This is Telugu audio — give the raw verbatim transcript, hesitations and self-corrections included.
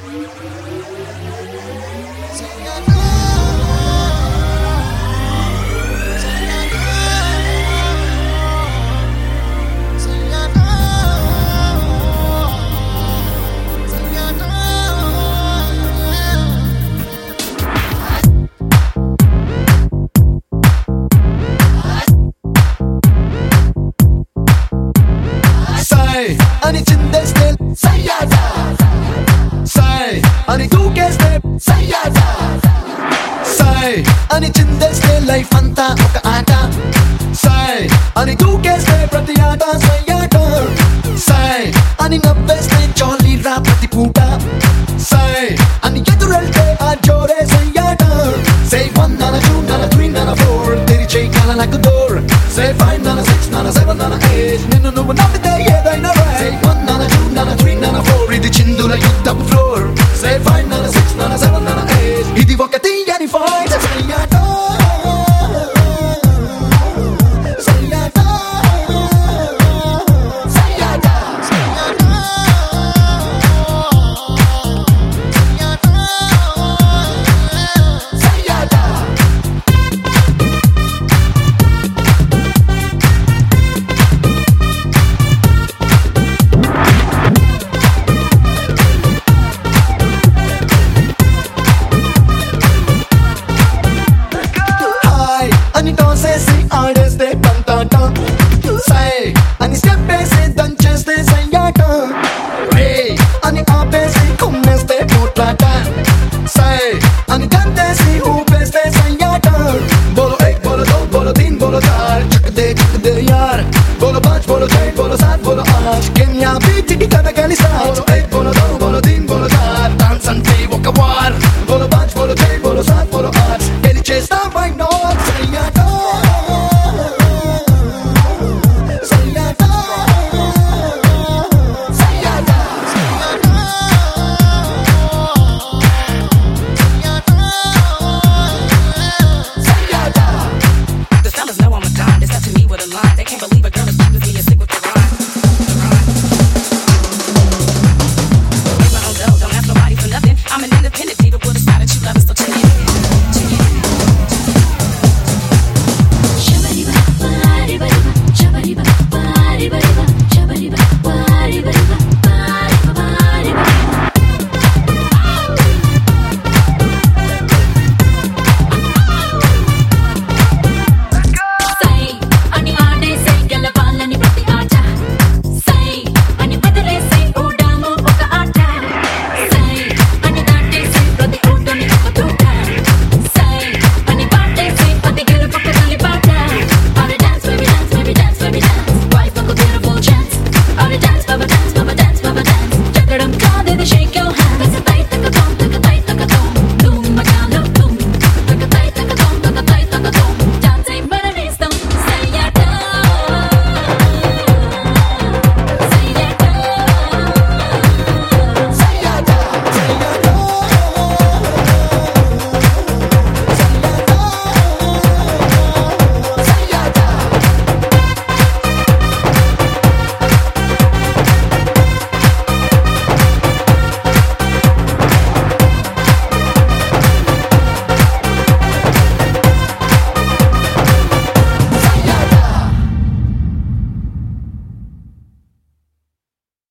అని చిందేస్తే సయ్యాదా సై అని దూకేస్తే సయ్యాదా సై అని చిందేస్తే లైఫ్ అంతా ఒక ఆట సై అని దూకేస్తే ప్రతి ఆట సయ్యాట సై అని నవ్వేస్తే జాలీ రా ప్రతి పూట సై అని ఎదురెళ్తే ఆ జోరే సయ్యాట సై వన్ నాన టూ నాన త్రీ నాన ఫోర్ తెరిచే కాల నాకు డోర్ సై ఫైవ్ నాన సిక్స్ నాన సెవెన్ నాన ఎయిట్ నిన్ను నువ్వు నవ్వితే ఏదైనా సై వన్ నాన టూ నాన త్రీ నాన ఫోర్ ఇది చిందుల యుద్ధపు ఫ్లోర్ సై ఫైవ్ నాన సిక్స్ నాన సెవెన్ నాన ఎయిట్ ఇది ఒక తీయని ఫైట్ సయ్యాట సయ్యాట సయ్యాట సయ్యాట అని టాసేసి ఆడేస్తే పంతాట సై అని స్టెప్ వేసి దంచేస్తే సయ్యాట రే అని ఆపేసి కుమ్మేస్తే పోట్లాట సై అని గంతేసి ఊపేస్తే సయ్యాట బోలో ఏక్ బోలో దో బోలో తీన్ బోలో చార్ చక్దే చక్దే యార్ బోలో పాంచ్ బోలో छह బోలో सात బోలో आठ కెన్యా బీట్ కి కథ కలిసా బోలో ఏక్ బోలో దో బోలో తీన్ బోలో చార్ డాన్స్ అంటే ఒక వార్ బోలో